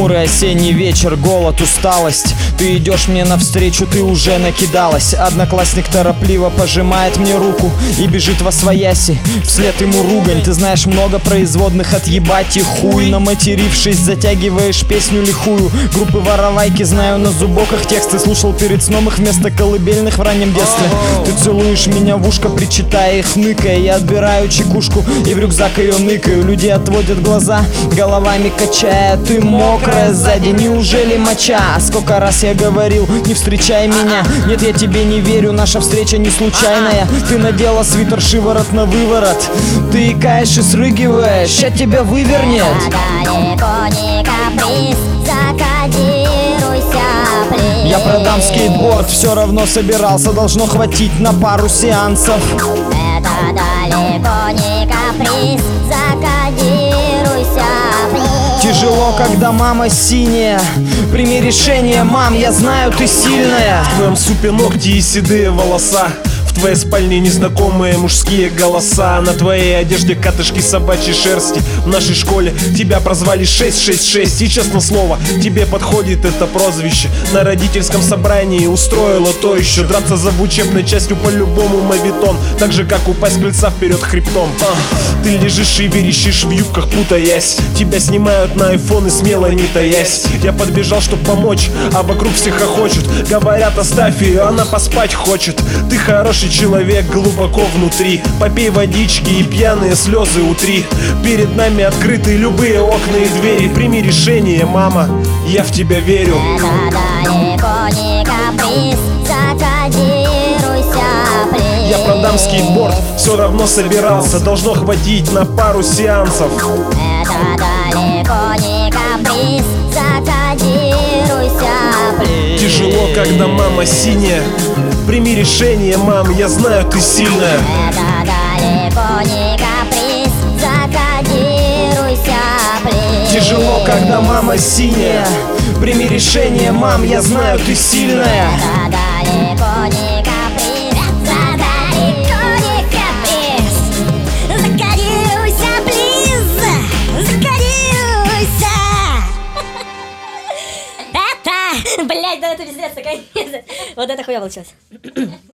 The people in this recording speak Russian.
Хмурый осенний вечер, голод, усталость. Ты идешь мне навстречу, ты уже накидалась. Одноклассник торопливо пожимает мне руку и бежит восвояси, вслед ему ругань. Ты знаешь много производных от ебать и хуй. Наматерившись, затягиваешь песню лихую. Группы воровайки знаю на зубоках тексты. Слушал перед сном их вместо колыбельных в раннем детстве. Ты целуешь меня в ушко, причитая и хныкая. Я отбираю чекушку и в рюкзак ее ныкаю. Люди отводят глаза, головами качая. Ты мокрая сзади, неужели моча? Сколько раз я говорил, не встречай меня. Нет, я тебе не верю, наша встреча не случайная. Ты надела свитер шиворот на выворот. Ты икаешь и срыгиваешь, ща тебя вывернет. Я продам скейтборд, все равно собирался. Должно хватить на пару сеансов. Это далеко не каприз, закодируйся, плиз. Тяжело, когда мама синяя. Прими решение, мам, я знаю, ты сильная. В твоем супе ногти и седые волоса. В твоей спальне незнакомые мужские голоса. На твоей одежде катышки собачьей шерсти. В нашей школе тебя прозвали 666. И честно слово, тебе подходит это прозвище. На родительском собрании устроила то еще. Драться за учебной частью по-любому мавитон. Так же как упасть с крыльца вперед хребтом. Ты лежишь и верещишь в юбках, путаясь. Тебя снимают на айфон и смело не таясь. Я подбежал, чтоб помочь, а вокруг все хохочут. Говорят, оставь ее, она поспать хочет. Ты хороший человек глубоко внутри. Попей водички и пьяные слезы утри. Перед нами открыты любые окна и двери. Прими решение, мама, я в тебя верю. Это далеко не каприз, закодируйся, плиз. Я продам скейтборд, все равно собирался. Должно хватить на пару сеансов. Это далеко не каприз, закодируйся, плиз. Тяжело, когда мама синяя. Прими решение, мам, я знаю, ты сильная. Это далеко не каприз, закодируйся, плиз. Тяжело, когда мама синяя. Прими решение, мам, я знаю, ты сильная. Это далеко не каприз, далеко не каприз. Закодируйся, плиз, закодируйся. Это, блядь, да это пиздец, наконец. Вот это хуя получилось.